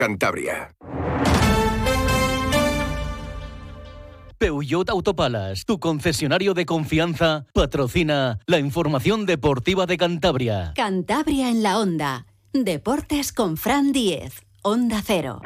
Cantabria. Peugeot Autopalas, tu concesionario de confianza, patrocina la información deportiva de Cantabria. Cantabria en la Onda. Deportes con Fran Diez. Onda Cero.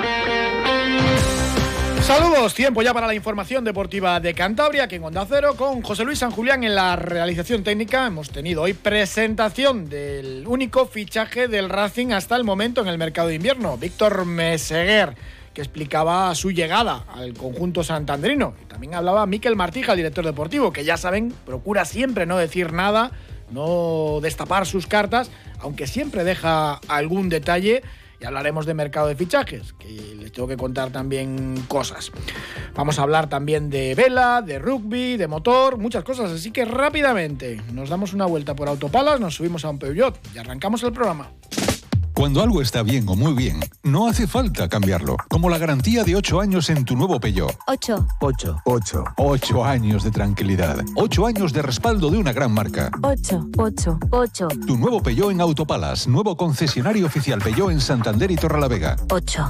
Saludos, tiempo ya para la información deportiva de Cantabria, aquí en Onda Cero, con José Luis San Julián en la realización técnica. Hemos tenido hoy presentación del único fichaje del Racing hasta el momento en el mercado de invierno, Víctor Meseguer, que explicaba su llegada al conjunto santanderino. Y también hablaba Miquel Martija, el director deportivo, que ya saben, procura siempre no decir nada, no destapar sus cartas, aunque siempre deja algún detalle. Y hablaremos de mercado de fichajes, que les tengo que contar también cosas. Vamos a hablar también de vela, de rugby, de motor, muchas cosas. Así que rápidamente nos damos una vuelta por Autopalas, nos subimos a un Peugeot y arrancamos el programa. Cuando algo está bien o muy bien, no hace falta cambiarlo. Como la garantía de 8 años en tu nuevo Peugeot. 8. 8 años de tranquilidad. 8 años de respaldo de una gran marca. 8. Tu nuevo Peugeot en Autopalas. Nuevo concesionario oficial Peugeot en Santander y Torrelavega. 8.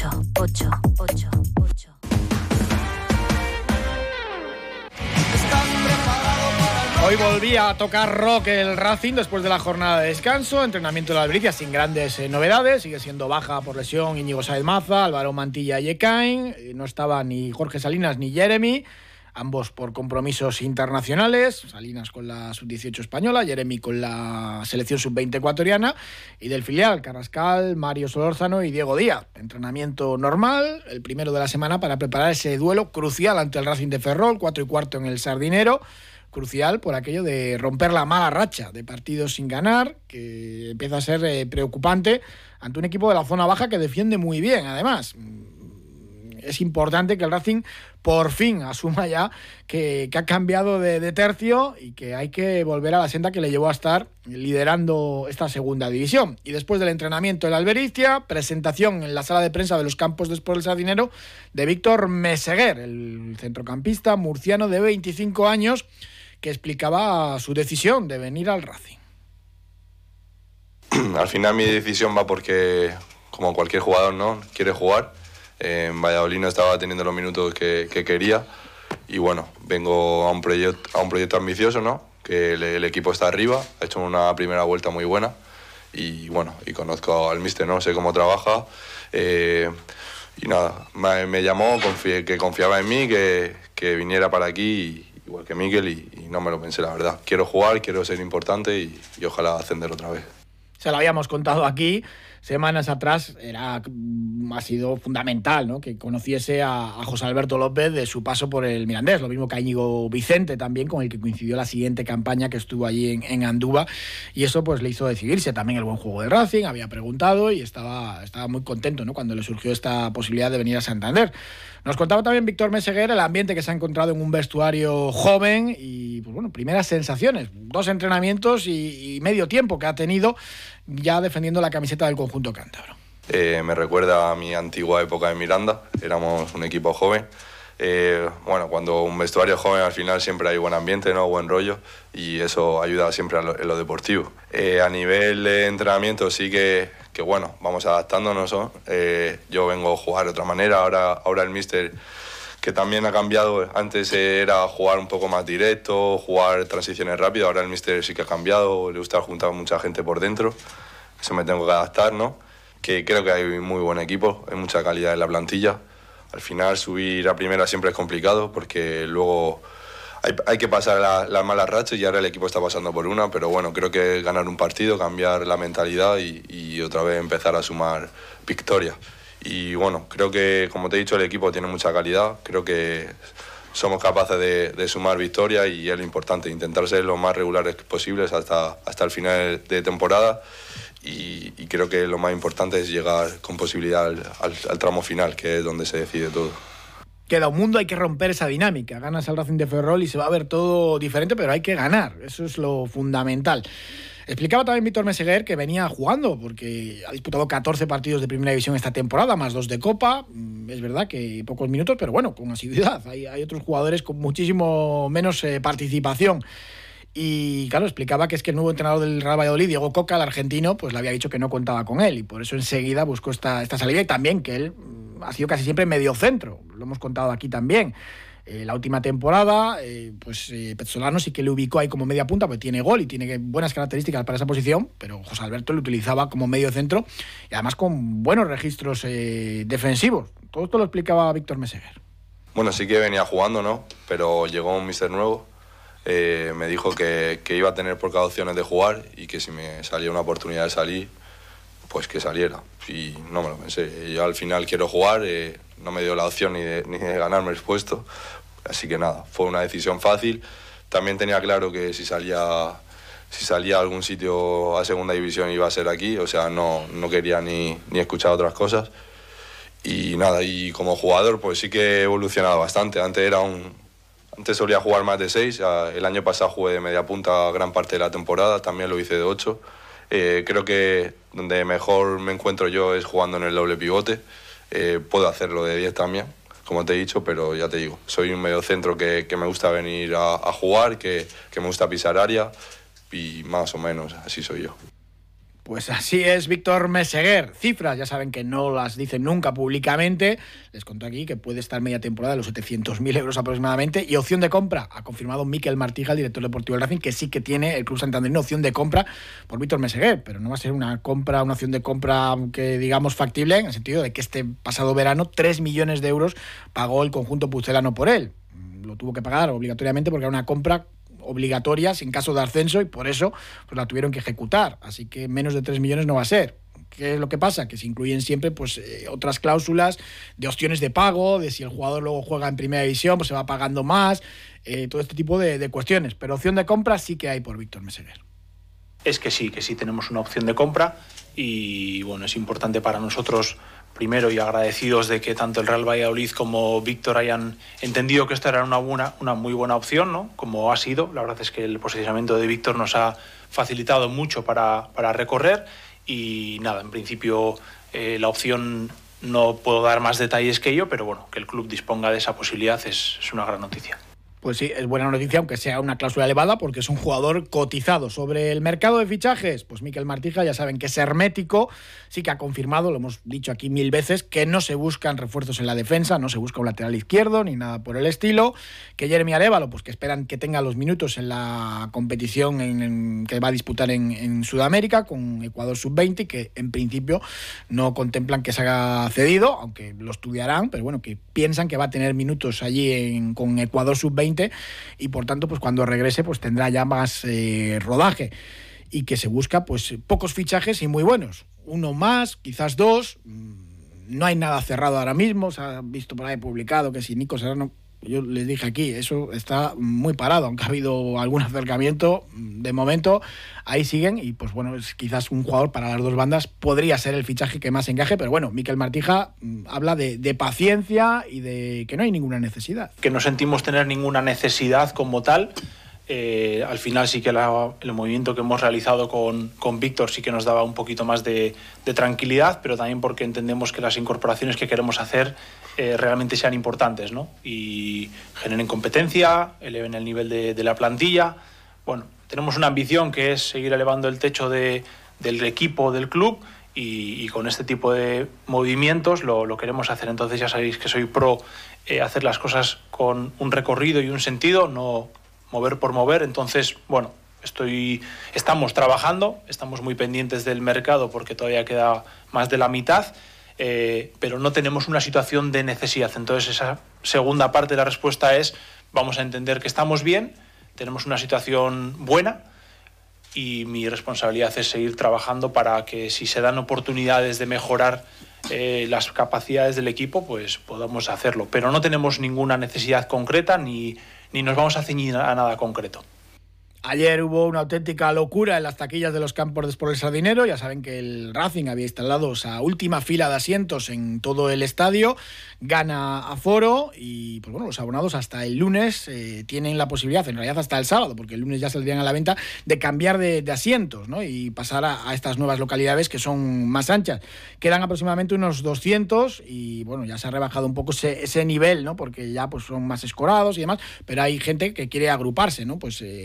Hoy volvía a tocar rock el Racing después de la jornada de descanso, entrenamiento de la Albricia sin grandes novedades, sigue siendo baja por lesión Íñigo Sáez Maza, Álvaro Mantilla y Ekain, no estaba ni Jorge Salinas ni Jeremy, ambos por compromisos internacionales, Salinas con la sub-18 española, Jeremy con la selección sub-20 ecuatoriana, y del filial Carrascal, Mario Solórzano y Diego Díaz. Entrenamiento normal, el primero de la semana para preparar ese duelo crucial ante el Racing de Ferrol, 4:15 en el Sardinero. Crucial por aquello de romper la mala racha de partidos sin ganar, que empieza a ser preocupante ante un equipo de la zona baja que defiende muy bien, además. Es importante que el Racing por fin asuma ya que ha cambiado de tercio y que hay que volver a la senda que le llevó a estar liderando esta segunda división. Y después del entrenamiento en la Albericia, presentación en la sala de prensa de los campos de Sport del Sardinero de Víctor Meseguer, el centrocampista murciano de 25 años, que explicaba su decisión de venir al Racing. Al final mi decisión va porque, como cualquier jugador, ¿no?, quiere jugar. En Valladolid no estaba teniendo los minutos que quería y bueno, vengo a un proyecto ambicioso, ¿no?, que el equipo está arriba, ha hecho una primera vuelta muy buena y bueno, y conozco al míster, ¿no?, sé cómo trabaja y nada, me llamó, que confiaba en mí, que viniera para aquí igual que Miquel y no me lo pensé, la verdad. Quiero jugar, quiero ser importante y ojalá ascender otra vez. Se lo habíamos contado aquí semanas atrás, ha sido fundamental, ¿no?, que conociese a José Alberto López de su paso por el Mirandés, lo mismo que a Íñigo Vicente también, con el que coincidió la siguiente campaña que estuvo allí en Andúba, y eso pues le hizo decidirse. También el buen juego del Racing, había preguntado y estaba muy contento, ¿no?, cuando le surgió esta posibilidad de venir a Santander. Nos contaba también Víctor Meseguer el ambiente que se ha encontrado en un vestuario joven y, pues bueno, primeras sensaciones, 2 entrenamientos y medio tiempo que ha tenido ya defendiendo la camiseta del conjunto cántabro. Me recuerda a mi antigua época en Miranda, éramos un equipo joven. Bueno, cuando un vestuario joven al final siempre hay buen ambiente, ¿no?, buen rollo, y eso ayuda siempre en lo deportivo. A nivel de entrenamiento sí que bueno, vamos adaptándonos, ¿no? Yo vengo a jugar de otra manera, ahora el míster, que también ha cambiado, antes era jugar un poco más directo, jugar transiciones rápidas, ahora el míster sí que ha cambiado, le gusta juntar mucha gente por dentro, eso me tengo que adaptar, ¿no? Que creo que hay muy buen equipo, hay mucha calidad en la plantilla. Al final subir a primera siempre es complicado porque luego hay que pasar las malas rachas y ahora el equipo está pasando por una, pero bueno, creo que ganar un partido, cambiar la mentalidad y otra vez empezar a sumar victorias. Y bueno, creo que, como te he dicho, el equipo tiene mucha calidad, creo que somos capaces de sumar victorias y es lo importante, intentar ser lo más regulares posibles hasta el final de temporada. Y creo que lo más importante es llegar con posibilidad al tramo final, que es donde se decide todo. Queda un mundo, hay que romper esa dinámica. Ganas al Racing de Ferrol y se va a ver todo diferente, pero hay que ganar, eso es lo fundamental. Explicaba también Víctor Meseguer que venía jugando, porque ha disputado 14 partidos de Primera División esta temporada, más 2 de Copa. Es verdad que pocos minutos, pero bueno, con asiduidad. Hay otros jugadores con muchísimo menos participación. Y claro, explicaba que es que el nuevo entrenador del Real Valladolid, Diego Coca, el argentino, pues le había dicho que no contaba con él y por eso enseguida buscó esta salida, y también que él ha sido casi siempre medio centro, lo hemos contado aquí también. La última temporada, Pezzolano sí que le ubicó ahí como media punta, porque tiene gol y tiene buenas características para esa posición, pero José Alberto lo utilizaba como medio centro y además con buenos registros defensivos. Todo esto lo explicaba Víctor Meseguer. Bueno, sí que venía jugando, ¿no? Pero llegó un míster nuevo, me dijo que iba a tener precauciones de jugar y que si me salía una oportunidad de salir, pues que saliera. Y no me lo pensé. Yo al final quiero jugar, no me dio la opción ni de ganarme el puesto. Así que nada, fue una decisión fácil. También tenía claro que si salía a algún sitio a segunda división iba a ser aquí, o sea, no quería ni escuchar otras cosas. Y nada, y como jugador pues sí que he evolucionado bastante. Antes solía jugar más de 6, el año pasado jugué de media punta gran parte de la temporada, también lo hice de 8. Creo que donde mejor me encuentro yo es jugando en el doble pivote. Puedo hacerlo de 10 también, como te he dicho, pero ya te digo, soy un mediocentro que me gusta venir a jugar, que me gusta pisar área y más o menos así soy yo. Pues así es Víctor Meseguer. Cifras, ya saben que no las dicen nunca públicamente. Les contó aquí que puede estar media temporada de los 700.000 euros aproximadamente. Y opción de compra, ha confirmado Miquel Martija, el director deportivo del Racing, que sí que tiene el club santanderino opción de compra por Víctor Meseguer. Pero no va a ser una opción de compra que digamos factible, en el sentido de que este pasado verano 3 millones de euros pagó el conjunto pucelano por él. Lo tuvo que pagar obligatoriamente porque era una compra obligatoria sin caso de ascenso y por eso pues la tuvieron que ejecutar, así que menos de 3 millones no va a ser. ¿Qué es lo que pasa? Que se incluyen siempre pues otras cláusulas de opciones de pago, de si el jugador luego juega en primera división pues se va pagando más, todo este tipo de cuestiones, pero opción de compra sí que hay por Víctor Meseguer. Es que sí tenemos una opción de compra y bueno, es importante para nosotros primero y agradecidos de que tanto el Real Valladolid como Víctor hayan entendido que esta era una muy buena opción, ¿no? Como ha sido. La verdad es que el posicionamiento de Víctor nos ha facilitado mucho para recorrer y nada, en principio la opción no puedo dar más detalles que ello, pero bueno, que el club disponga de esa posibilidad es una gran noticia. Pues sí, es buena noticia, aunque sea una cláusula elevada, porque es un jugador cotizado. Sobre el mercado de fichajes, pues Miquel Martija, ya saben que es hermético, sí que ha confirmado, lo hemos dicho aquí 1000 veces, que no se buscan refuerzos en la defensa, no se busca un lateral izquierdo, ni nada por el estilo, que Jeremy Arévalo, pues que esperan que tenga los minutos en la competición que va a disputar en Sudamérica, con Ecuador Sub-20, que en principio no contemplan que se haga cedido, aunque lo estudiarán, pero bueno, que piensan que va a tener minutos allí con Ecuador Sub-20, y por tanto pues cuando regrese pues tendrá ya más rodaje, y que se busca pues pocos fichajes y muy buenos, uno más, quizás dos, no hay nada cerrado ahora mismo. Se ha visto por ahí publicado que si Nico Serrano, yo les dije aquí, eso está muy parado, aunque ha habido algún acercamiento, de momento ahí siguen, y pues bueno, es quizás un jugador para las dos bandas podría ser el fichaje que más encaje, pero bueno, Miquel Martija habla de paciencia y de que no hay ninguna necesidad. Que no sentimos tener ninguna necesidad como tal. Al final sí que el movimiento que hemos realizado con Víctor sí que nos daba un poquito más de tranquilidad, pero también porque entendemos que las incorporaciones que queremos hacer realmente sean importantes, ¿no? Y generen competencia, eleven el nivel de la plantilla. Bueno, tenemos una ambición que es seguir elevando el techo del equipo, del club, y con este tipo de movimientos lo queremos hacer. Entonces ya sabéis que soy pro hacer las cosas con un recorrido y un sentido, no mover por mover. Entonces, bueno, estamos trabajando, estamos muy pendientes del mercado porque todavía queda más de la mitad, pero no tenemos una situación de necesidad. Entonces esa segunda parte de la respuesta es: vamos a entender que estamos bien, tenemos una situación buena y mi responsabilidad es seguir trabajando para que si se dan oportunidades de mejorar las capacidades del equipo, pues podamos hacerlo. Pero no tenemos ninguna necesidad concreta ni nos vamos a ceñir a nada concreto. Ayer hubo una auténtica locura en las taquillas de los campos de Sport El Sardinero. Ya saben que el Racing había instalado esa última fila de asientos en todo el estadio. Gana aforo y pues bueno, los abonados hasta el lunes tienen la posibilidad, en realidad hasta el sábado, porque el lunes ya saldrían a la venta, de cambiar de asientos, ¿no? Y pasar a estas nuevas localidades que son más anchas. Quedan aproximadamente unos 200 y bueno, ya se ha rebajado un poco ese nivel, ¿no? Porque ya pues son más escorados y demás, pero hay gente que quiere agruparse, ¿no? Pues familiares,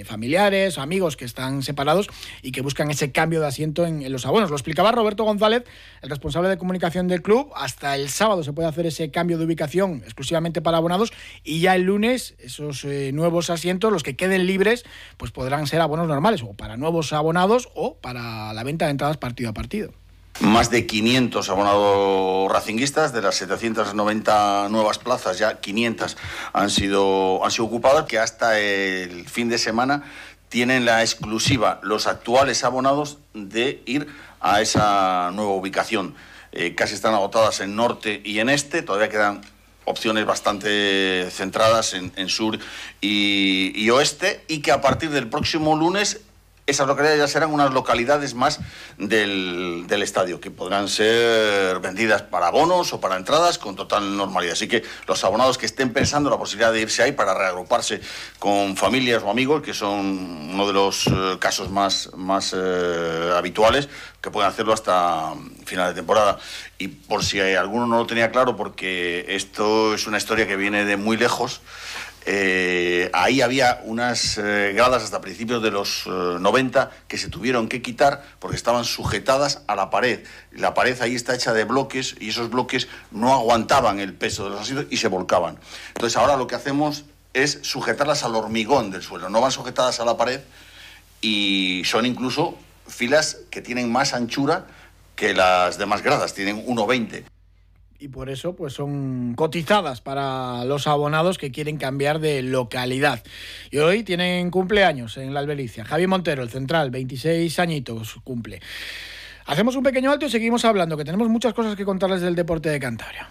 familiares, amigos que están separados y que buscan ese cambio de asiento en los abonos. Lo explicaba Roberto González, el responsable de comunicación del club. Hasta el sábado se puede hacer ese cambio de ubicación exclusivamente para abonados y ya el lunes esos nuevos asientos, los que queden libres, pues podrán ser abonos normales o para nuevos abonados o para la venta de entradas partido a partido. Más de 500 abonados racinguistas, de las 790 nuevas plazas, ya 500 han sido ocupadas, que hasta el fin de semana tienen la exclusiva los actuales abonados de ir a esa nueva ubicación. Casi están agotadas en norte y en este, todavía quedan opciones bastante centradas en sur y oeste, y que a partir del próximo lunes esas localidades ya serán unas localidades más del estadio, que podrán ser vendidas para abonos o para entradas con total normalidad. Así que los abonados que estén pensando la posibilidad de irse ahí para reagruparse con familias o amigos, que son uno de los casos más habituales, que pueden hacerlo hasta final de temporada. Y por si alguno no lo tenía claro, porque esto es una historia que viene de muy lejos, ahí había unas gradas hasta principios de los 90 que se tuvieron que quitar porque estaban sujetadas a la pared. La pared ahí está hecha de bloques y esos bloques no aguantaban el peso de los asientos y se volcaban. Entonces ahora lo que hacemos es sujetarlas al hormigón del suelo, no van sujetadas a la pared, y son incluso filas que tienen más anchura que las demás gradas, tienen 1,20. Y por eso pues son cotizadas para los abonados que quieren cambiar de localidad. Y hoy tienen cumpleaños en la Albericia. Javi Montero, el central, 26 añitos cumple. Hacemos un pequeño alto y seguimos hablando, que tenemos muchas cosas que contarles del deporte de Cantabria.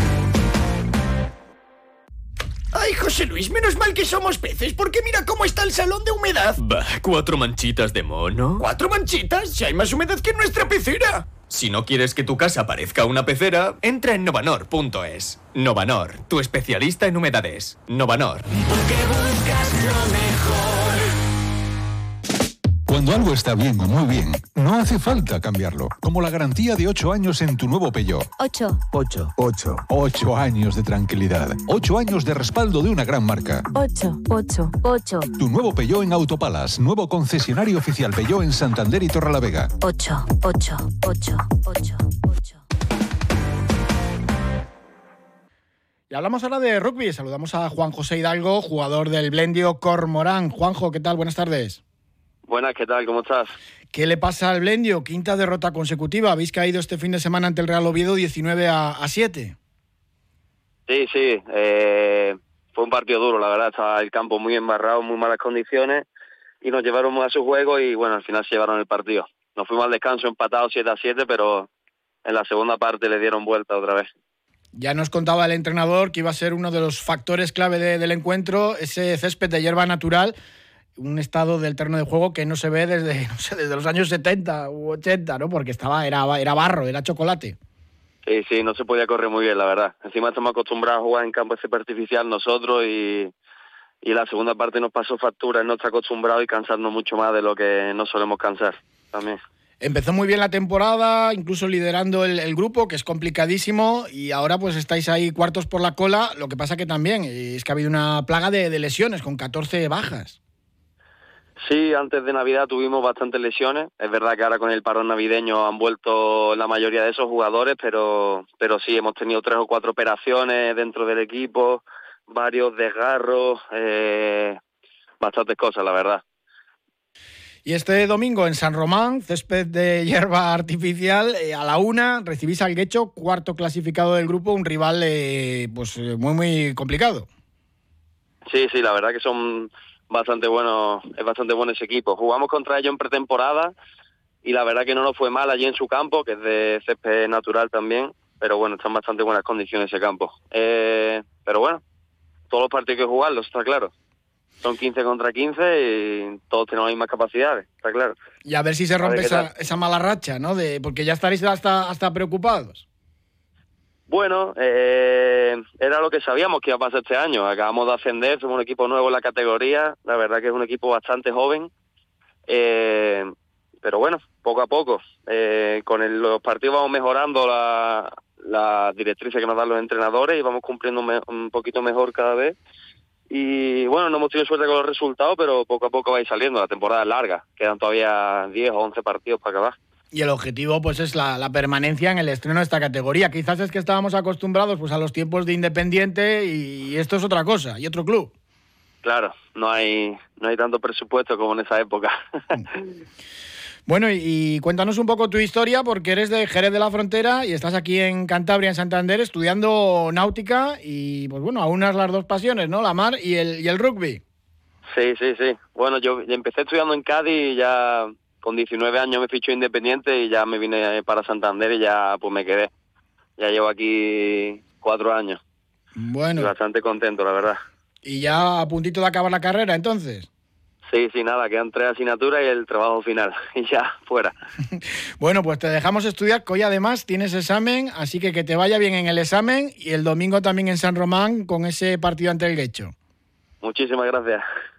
Ay, José Luis, menos mal que somos peces, porque mira cómo está el salón de humedad. Bah, 4 manchitas de mono. ¿4 manchitas? Si hay más humedad que en nuestra pecera. Si no quieres que tu casa parezca una pecera, entra en novanor.es. Novanor, tu especialista en humedades. Novanor. Porque buscas lo mejor. Cuando algo está bien o muy bien, no hace falta cambiarlo. Como la garantía de 8 años en tu nuevo Peugeot. 8. 8 años de tranquilidad. 8 años de respaldo de una gran marca. 8. Tu nuevo Peugeot en Autopalas. Nuevo concesionario oficial Peugeot en Santander y Torrelavega. 8. Y hablamos ahora de rugby. Saludamos a Juan José Hidalgo, jugador del Blendio Cormorán. Juanjo, ¿qué tal? Buenas tardes. Buenas, ¿qué tal? ¿Cómo estás? ¿Qué le pasa al Blendio? Quinta derrota consecutiva. Habéis caído este fin de semana ante el Real Oviedo 19-7. Sí. Fue un partido duro, la verdad. Estaba el campo muy embarrado, muy malas condiciones, y nos llevaron a su juego y, bueno, al final se llevaron el partido. Nos fuimos al descanso empatados 7-7, pero en la segunda parte le dieron vuelta otra vez. Ya nos contaba el entrenador que iba a ser uno de los factores clave del encuentro, ese césped de hierba natural, un estado del terreno de juego que no se ve desde los años 70 u 80, ¿no? Porque era barro, era chocolate. Sí, no se podía correr muy bien, la verdad. Encima estamos acostumbrados a jugar en campo césped artificial nosotros, y la segunda parte nos pasó factura, no está acostumbrado y cansarnos mucho más de lo que nos solemos cansar también. Empezó muy bien la temporada, incluso liderando el grupo, que es complicadísimo, y ahora pues estáis ahí cuartos por la cola. Lo que pasa que también es que ha habido una plaga de lesiones, con 14 bajas. Sí, antes de Navidad tuvimos bastantes lesiones. Es verdad que ahora con el parón navideño han vuelto la mayoría de esos jugadores, pero sí, hemos tenido 3 o 4 operaciones dentro del equipo, varios desgarros, bastantes cosas, la verdad. Y este domingo en San Román, césped de hierba artificial, a la 1 recibís al Guecho, cuarto clasificado del grupo, un rival muy, muy complicado. Sí, la verdad que son bastante buenos, es bastante bueno ese equipo. Jugamos contra ellos en pretemporada y la verdad que no nos fue mal allí en su campo, que es de césped natural también, pero bueno, están en bastante buenas condiciones ese campo. Pero bueno, todos los partidos hay que jugarlos, está claro. Son 15 contra 15 y todos tenemos las mismas capacidades, está claro. Y a ver si se rompe esa mala racha, ¿no? Porque ya estaréis hasta preocupados. Bueno, era lo que sabíamos que iba a pasar este año. Acabamos de ascender, somos un equipo nuevo en la categoría. La verdad que es un equipo bastante joven. Pero bueno, poco a poco. Con los partidos vamos mejorando las directrices que nos dan los entrenadores y vamos cumpliendo un poquito mejor cada vez. Y bueno, no hemos tenido suerte con los resultados, pero poco a poco va a ir saliendo. La temporada es larga, quedan todavía 10 o 11 partidos para acabar. Y el objetivo pues es la permanencia en el estreno de esta categoría. Quizás es que estábamos acostumbrados pues a los tiempos de Independiente y esto es otra cosa, y otro club. Claro, no hay tanto presupuesto como en esa época. Bueno, y cuéntanos un poco tu historia, porque eres de Jerez de la Frontera y estás aquí en Cantabria, en Santander, estudiando náutica y, pues bueno, aunas las dos pasiones, ¿no? La mar y el rugby. Sí. Bueno, yo empecé estudiando en Cádiz y ya con 19 años me fichó Independiente y ya me vine para Santander y ya pues me quedé. Ya llevo aquí 4 años. Bueno. Estoy bastante contento, la verdad. ¿Y ya a puntito de acabar la carrera, entonces? Sí, nada, quedan 3 asignaturas y el trabajo final. Y ya, fuera. Bueno, pues te dejamos estudiar, que hoy además tienes examen, así que te vaya bien en el examen y el domingo también en San Román con ese partido ante el Guecho. Muchísimas gracias.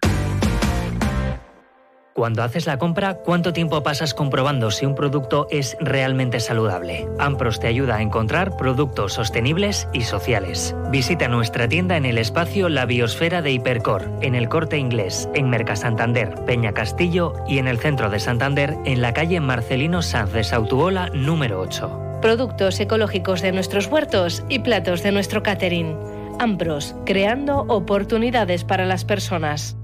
Cuando haces la compra, ¿cuánto tiempo pasas comprobando si un producto es realmente saludable? Ampros te ayuda a encontrar productos sostenibles y sociales. Visita nuestra tienda en el espacio La Biosfera de Hipercor, en el Corte Inglés, en Mercasantander, Peña Castillo y en el centro de Santander, en la calle Marcelino Sanz de Sautuola, número 8. Productos ecológicos de nuestros huertos y platos de nuestro catering. Ampros, creando oportunidades para las personas.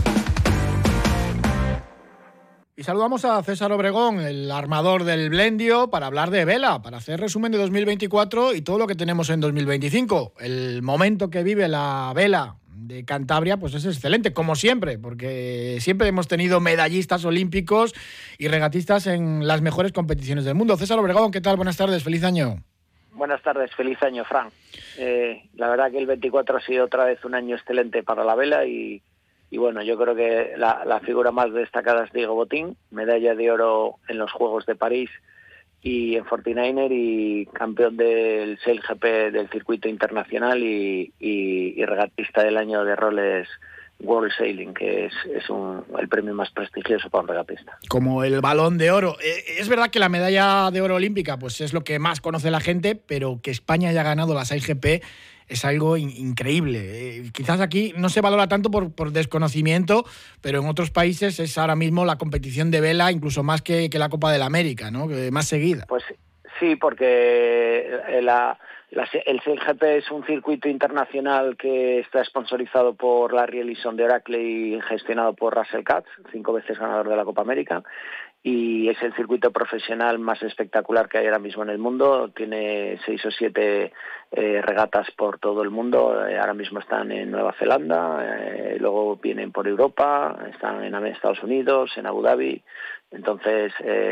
Y saludamos a César Obregón, el armador del Blendio, para hablar de vela, para hacer resumen de 2024 y todo lo que tenemos en 2025. El momento que vive la vela de Cantabria pues es excelente, como siempre, porque siempre hemos tenido medallistas olímpicos y regatistas en las mejores competiciones del mundo. César Obregón, ¿qué tal? Buenas tardes, feliz año. Buenas tardes, feliz año, Fran. La verdad que el 24 ha sido otra vez un año excelente para la vela y bueno, yo creo que la figura más destacada es Diego Botín, medalla de oro en los Juegos de París y en 49er y campeón del Sail GP del circuito internacional y regatista del año de roles World Sailing, que es el premio más prestigioso para un regatista. Como el Balón de Oro. Es verdad que la medalla de oro olímpica pues es lo que más conoce la gente, pero que España haya ganado la Sail GP es algo increíble. Quizás aquí no se valora tanto por desconocimiento, pero en otros países es ahora mismo la competición de vela incluso más que la Copa de la América, ¿no? Más seguida. Pues sí, porque el Sail GP es un circuito internacional que está sponsorizado por Larry Ellison de Oracle y gestionado por Russell Katz, 5 veces ganador de la Copa América. Y es el circuito profesional más espectacular que hay ahora mismo en el mundo. Tiene 6 o 7 regatas por todo el mundo. Ahora mismo están en Nueva Zelanda, luego vienen por Europa, están en Estados Unidos, en Abu Dhabi. Entonces,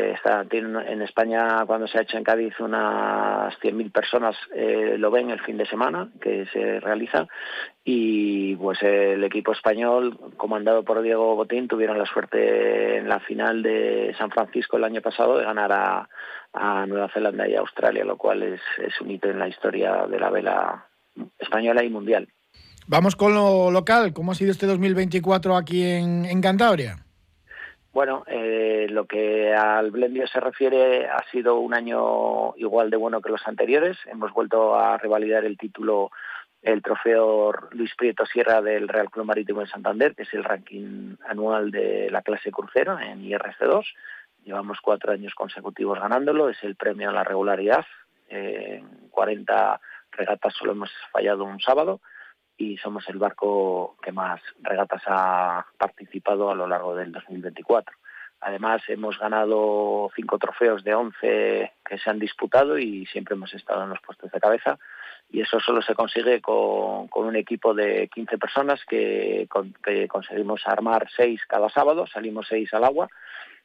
en España, cuando se ha hecho en Cádiz, unas 100.000 personas lo ven el fin de semana que se realiza. Y pues el equipo español, comandado por Diego Botín, tuvieron la suerte en la final de San Francisco el año pasado de ganar a Nueva Zelanda y a Australia, lo cual es un hito en la historia de la vela española y mundial. Vamos con lo local. ¿Cómo ha sido este 2024 aquí en Cantabria? Bueno, lo que al Blendio se refiere ha sido un año igual de bueno que los anteriores. Hemos vuelto a revalidar el título, el trofeo Luis Prieto Sierra del Real Club Marítimo de Santander, que es el ranking anual de la clase crucero en IRC2. Llevamos 4 años consecutivos ganándolo, es el premio a la regularidad. En 40 regatas solo hemos fallado un sábado y somos el barco que más regatas ha participado a lo largo del 2024. Además, hemos ganado 5 trofeos de 11 que se han disputado y siempre hemos estado en los puestos de cabeza. Y eso solo se consigue con un equipo de 15 personas que conseguimos armar 6 cada sábado, salimos 6 al agua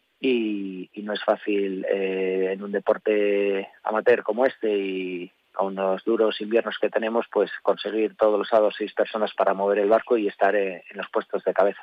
y no es fácil en un deporte amateur como este y con los duros inviernos que tenemos, pues conseguir todos los sábados 6 personas para mover el barco y estar en los puestos de cabeza.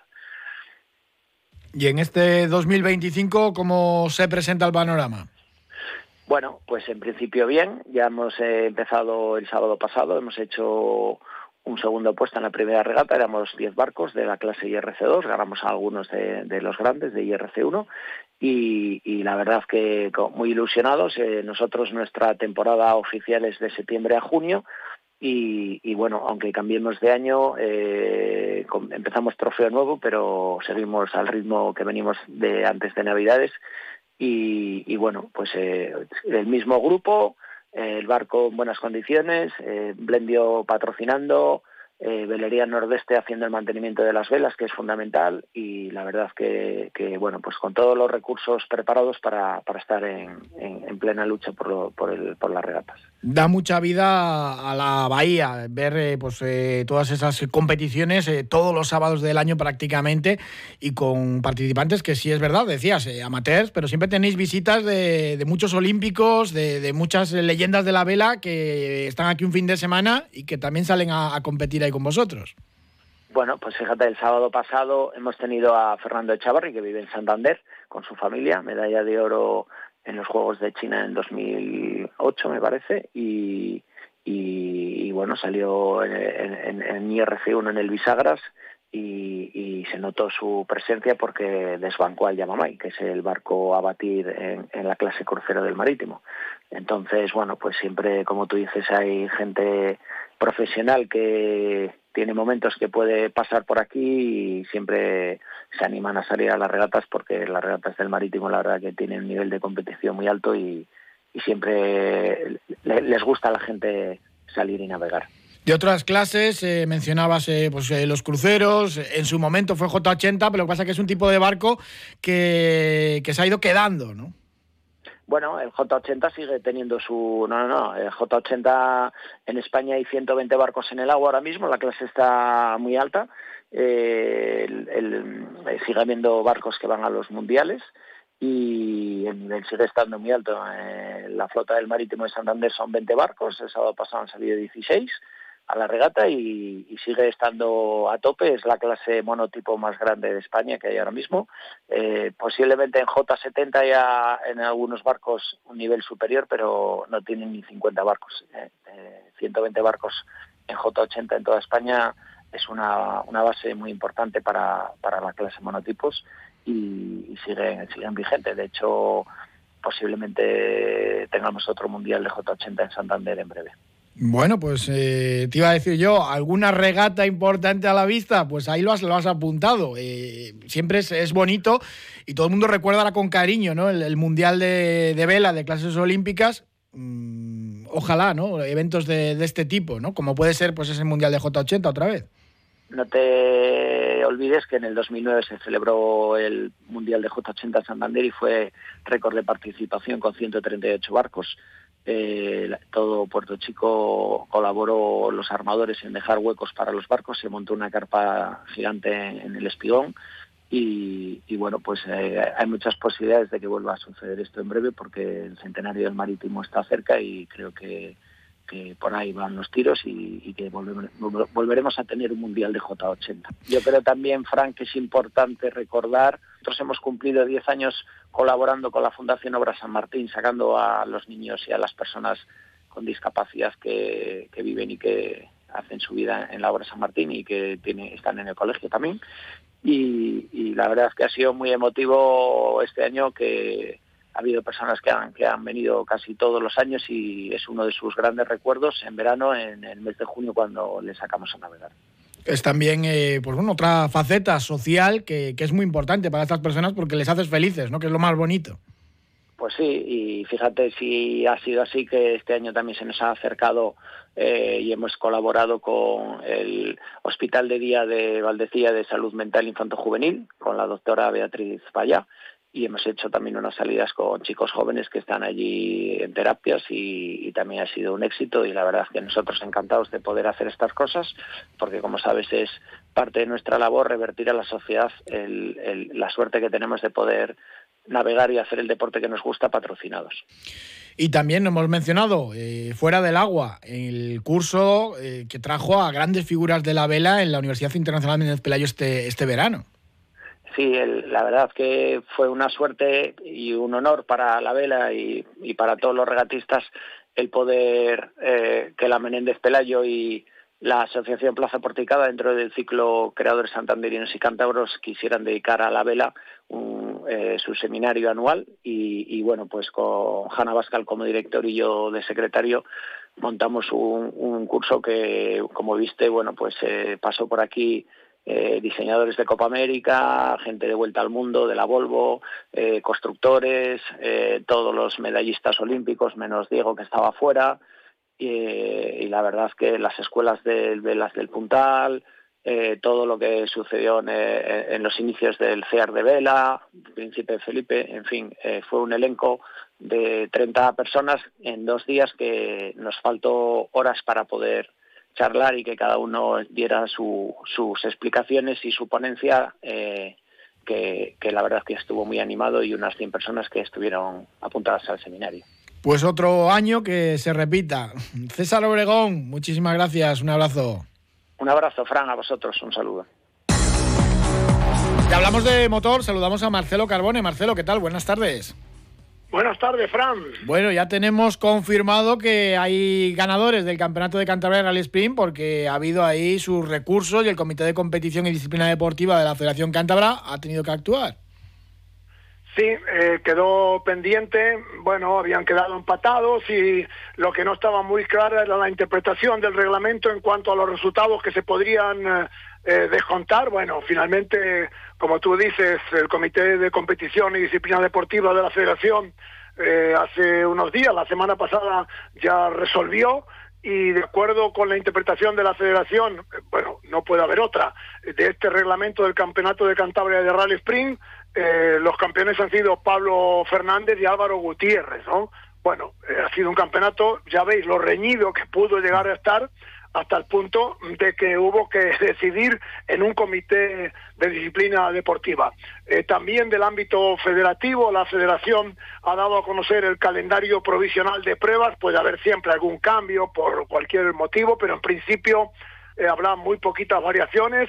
Y en este 2025, ¿cómo se presenta el panorama? Bueno, pues en principio bien, ya hemos empezado el sábado pasado, hemos hecho un segundo puesto en la primera regata, éramos 10 barcos de la clase IRC2, ganamos a algunos de los grandes de IRC1 y la verdad que muy ilusionados. Nosotros nuestra temporada oficial es de septiembre a junio Y bueno, aunque cambiemos de año, empezamos trofeo nuevo, pero seguimos al ritmo que venimos de antes de Navidades. Y bueno, pues el mismo grupo, el barco en buenas condiciones, Blendio patrocinando, Velería Nordeste haciendo el mantenimiento de las velas, que es fundamental, y la verdad que bueno, pues con todos los recursos preparados para estar en plena lucha por las regatas. Da mucha vida a la bahía, ver todas esas competiciones todos los sábados del año prácticamente, y con participantes que sí es verdad, decías, amateurs, pero siempre tenéis visitas de muchos olímpicos, de muchas leyendas de la vela que están aquí un fin de semana y que también salen a competir ahí con vosotros. Bueno, pues fíjate, el sábado pasado hemos tenido a Fernando Echavarri, que vive en Santander con su familia, medalla de oro en los Juegos de China en 2008, me parece, y bueno, salió en IRC1 en el Bisagras y se notó su presencia porque desbancó al Yamamay, que es el barco a batir en la clase crucero del Marítimo. Entonces, bueno, pues siempre, como tú dices, hay gente profesional que tiene momentos que puede pasar por aquí y siempre se animan a salir a las regatas, porque las regatas del Marítimo la verdad que tienen un nivel de competición muy alto y siempre les gusta a la gente salir y navegar. De otras clases, mencionabas los cruceros, en su momento fue J80, pero lo que pasa es que es un tipo de barco que se ha ido quedando, ¿no? Bueno, el J80 sigue teniendo su... No, el J80 en España hay 120 barcos en el agua ahora mismo, la clase está muy alta, sigue habiendo barcos que van a los mundiales y el nivel sigue estando muy alto. La flota del Marítimo de Santander son 20 barcos, el sábado pasado han salido 16 a la regata y sigue estando a tope. Es la clase monotipo más grande de España que hay ahora mismo. Posiblemente en J70 haya en algunos barcos un nivel superior, pero no tienen ni 50 barcos. 120 barcos en J80 en toda España es una base muy importante para la clase monotipos y siguen vigentes. De hecho, posiblemente tengamos otro mundial de J80 en Santander en breve. Bueno, pues te iba a decir yo, ¿alguna regata importante a la vista? Pues ahí lo has apuntado. Siempre es bonito y todo el mundo recuerda con cariño, ¿no? El Mundial de Vela de clases olímpicas. Ojalá, ¿no? Eventos de este tipo, ¿no? Como puede ser pues ese Mundial de J80 otra vez. No te olvides que en el 2009 se celebró el Mundial de J80 en Santander y fue récord de participación con 138 barcos. Todo Puerto Chico colaboró, los armadores, en dejar huecos para los barcos. Se montó una carpa gigante en el Espigón y bueno, pues hay muchas posibilidades de que vuelva a suceder esto en breve, porque el centenario del Marítimo está cerca y creo que por ahí van los tiros y que volveremos a tener un mundial de J80. Yo creo también, Frank, que es importante recordar, nosotros hemos cumplido 10 años colaborando con la Fundación Obra San Martín, sacando a los niños y a las personas con discapacidad que viven y que hacen su vida en la Obra San Martín y que están en el colegio también. Y la verdad es que ha sido muy emotivo este año, que ha habido personas que han venido casi todos los años y es uno de sus grandes recuerdos en verano, en el mes de junio, cuando les sacamos a navegar. Es también otra faceta social que es muy importante para estas personas, porque les haces felices, ¿no? Que es lo más bonito. Pues sí, y fíjate si ha sido así, que este año también se nos ha acercado y hemos colaborado con el Hospital de Día de Valdecilla de Salud Mental Infanto-Juvenil, con la doctora Beatriz Vallá, y hemos hecho también unas salidas con chicos jóvenes que están allí en terapias y también ha sido un éxito, y la verdad es que nosotros encantados de poder hacer estas cosas, porque como sabes es parte de nuestra labor revertir a la sociedad la suerte que tenemos de poder navegar y hacer el deporte que nos gusta patrocinados. Y también hemos mencionado, fuera del agua, el curso que trajo a grandes figuras de la vela en la Universidad Internacional Menéndez Pelayo este verano. Sí, la verdad que fue una suerte y un honor para la vela y para todos los regatistas el poder que la Menéndez Pelayo y la Asociación Plaza Porticada, dentro del ciclo Creadores Santanderinos y Cántabros, quisieran dedicar a la vela su seminario anual y bueno, pues con Hanna Bascal como director y yo de secretario, montamos un curso que, como viste, bueno, pues pasó por aquí diseñadores de Copa América, gente de Vuelta al Mundo, de la Volvo, constructores, todos los medallistas olímpicos, menos Diego, que estaba fuera, y la verdad es que las escuelas de velas del Puntal, todo lo que sucedió en los inicios del CEAR de Vela, Príncipe Felipe, en fin, fue un elenco de 30 personas en 2 días que nos faltó horas para poder charlar y que cada uno diera sus explicaciones y su ponencia, que la verdad es que estuvo muy animado, y unas 100 personas que estuvieron apuntadas al seminario. Pues otro año que se repita. César Obregón, muchísimas gracias, un abrazo. Un abrazo, Fran, a vosotros, un saludo. Ya hablamos de motor, saludamos a Marcelo Carbone. Marcelo, ¿qué tal? Buenas tardes. Buenas tardes, Fran. Bueno, ya tenemos confirmado que hay ganadores del Campeonato de Cantabria Rally Sprint, porque ha habido ahí sus recursos y el Comité de Competición y Disciplina Deportiva de la Federación Cántabra ha tenido que actuar. Sí, quedó pendiente, bueno, habían quedado empatados y lo que no estaba muy claro era la interpretación del reglamento en cuanto a los resultados que se podrían descontar. Bueno, finalmente, como tú dices, el Comité de Competición y Disciplina Deportiva de la Federación hace unos días, la semana pasada, ya resolvió, y de acuerdo con la interpretación de la Federación, bueno, no puede haber otra, de este reglamento del Campeonato de Cantabria de Rally Sprint, los campeones han sido Pablo Fernández y Álvaro Gutiérrez, ¿no? Bueno, ha sido un campeonato, ya veis lo reñido que pudo llegar a estar, hasta el punto de que hubo que decidir en un comité de disciplina deportiva. También del ámbito federativo, la federación ha dado a conocer el calendario provisional de pruebas. Puede haber siempre algún cambio por cualquier motivo, pero en principio habrá muy poquitas variaciones.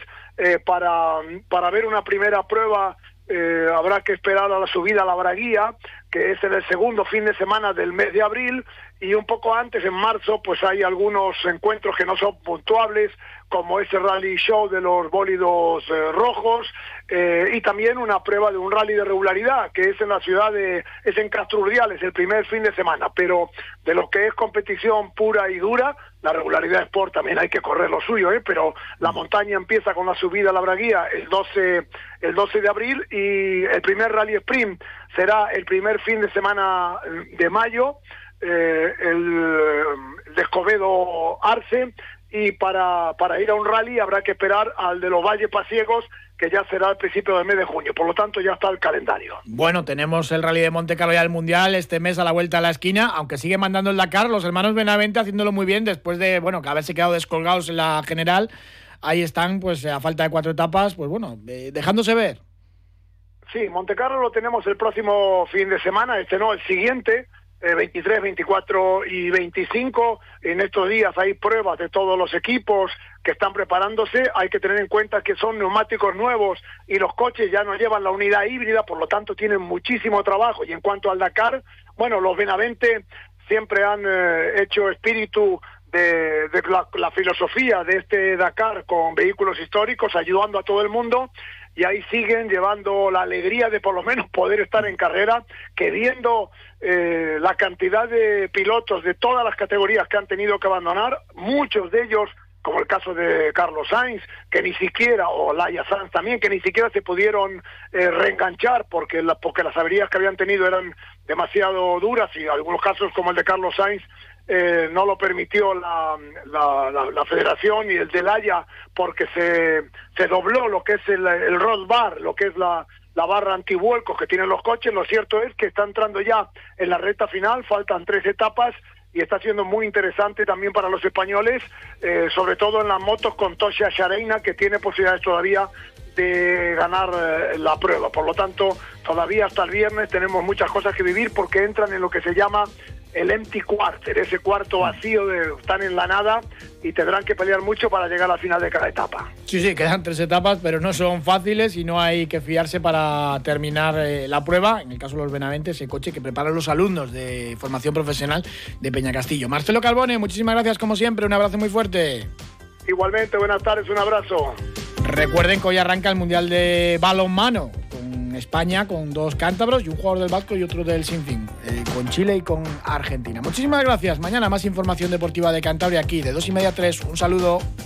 Para ver una primera prueba habrá que esperar a la subida a la Braguía, que es en el segundo fin de semana del mes de abril, y un poco antes, en marzo, pues hay algunos encuentros que no son puntuables, como ese rally show de los bólidos rojos, y también una prueba de un rally de regularidad, que es en la ciudad es en Castro Urdiales, el primer fin de semana. Pero de lo que es competición pura y dura, la regularidad Sport también hay que correr lo suyo, pero la montaña empieza con la subida a la Braguía el 12 de abril, y el primer rally sprint será el primer fin de semana de mayo, el de Escobedo Arce, y para ir a un rally habrá que esperar al de los Valles Pasiegos, que ya será al principio del mes de junio. Por lo tanto, ya está el calendario. Bueno, tenemos el Rally de Monte Carlo ya el Mundial este mes a la vuelta de la esquina, aunque sigue mandando el Dakar, los hermanos Benavente haciéndolo muy bien después de, bueno, que haberse quedado descolgados en la general. Ahí están, pues a falta de 4 etapas, pues bueno, dejándose ver. Sí, Monte Carlo lo tenemos el próximo fin de semana, no, el siguiente, 23, 24 y 25. En estos días hay pruebas de todos los equipos que están preparándose. Hay que tener en cuenta que son neumáticos nuevos y los coches ya no llevan la unidad híbrida, por lo tanto tienen muchísimo trabajo. Y en cuanto al Dakar, bueno, los Benavente siempre han hecho espíritu de la filosofía de este Dakar con vehículos históricos, ayudando a todo el mundo, y ahí siguen llevando la alegría de por lo menos poder estar en carrera, que viendo la cantidad de pilotos de todas las categorías que han tenido que abandonar, muchos de ellos, como el caso de Carlos Sainz, que ni siquiera, o Laia Sanz también, que ni siquiera se pudieron reenganchar porque las averías que habían tenido eran demasiado duras, y algunos casos como el de Carlos Sainz no lo permitió la federación, y el de Laia porque se dobló lo que es el roll bar, lo que es la barra antivuelcos que tienen los coches. Lo cierto es que está entrando ya en la recta final, faltan 3 etapas, y está siendo muy interesante también para los españoles, sobre todo en las motos con Tosia Xareina, que tiene posibilidades todavía de ganar la prueba. Por lo tanto, todavía hasta el viernes tenemos muchas cosas que vivir, porque entran en lo que se llama el empty quarter, ese cuarto vacío están en la nada, y tendrán que pelear mucho para llegar al final de cada etapa. Sí, quedan 3 etapas, pero no son fáciles y no hay que fiarse para terminar la prueba. En el caso de los Benavente, ese coche que preparan los alumnos de formación profesional de Peñacastillo. Marcelo Carbone, muchísimas gracias como siempre, un abrazo muy fuerte. Igualmente, buenas tardes, un abrazo. Recuerden que hoy arranca el Mundial de Balonmano, con con España, con 2 cántabros y un jugador del Vasco y otro del Sinfín, con Chile y con Argentina. Muchísimas gracias. Mañana más información deportiva de Cantabria aquí, de 2:30 a 3. Un saludo.